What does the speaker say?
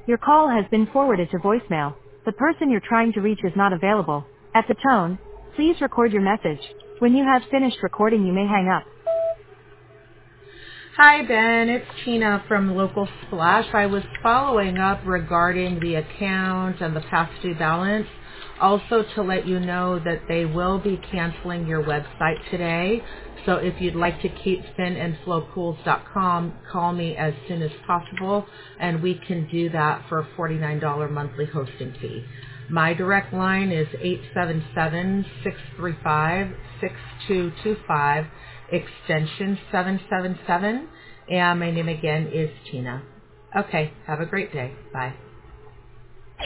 Your call has been forwarded to voicemail. The person you're trying to reach is not available. At the tone, please record your message. When you have finished recording, you may hang up. Hi, Ben. It's Tina from Local Splash. I was following up regarding the account and the past due balance. Also to let you know that they will be canceling your website today. So if you'd like to keep finandflowpools.com, call me as soon as possible, and we can do that for a $49 monthly hosting fee. My direct line is 877-635-6225, extension 777, and my name again is Tina. Okay, have a great day. Bye.